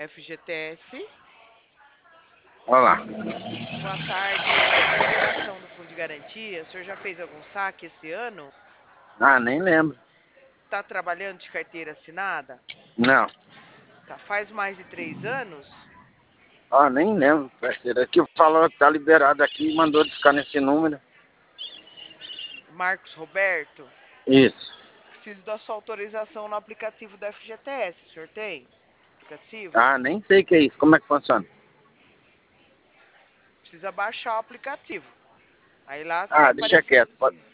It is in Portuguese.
FGTS. Olá. Boa tarde. Essa é a ligação do Fundo de Garantia. O senhor já fez algum saque esse ano? Ah, nem lembro. Está trabalhando de carteira assinada? Não. Tá. Faz mais de 3 anos? Ah, nem lembro, parceiro. Aqui falou que tá liberado aqui e mandou ficar nesse número. Marcos Roberto? Isso. Preciso da sua autorização no aplicativo da FGTS. O senhor tem? Aplicativo? Ah, nem sei o que é isso. Como é que funciona? Precisa baixar o aplicativo. Aí lá vai Ah, deixa aparecer. quieto. Pode,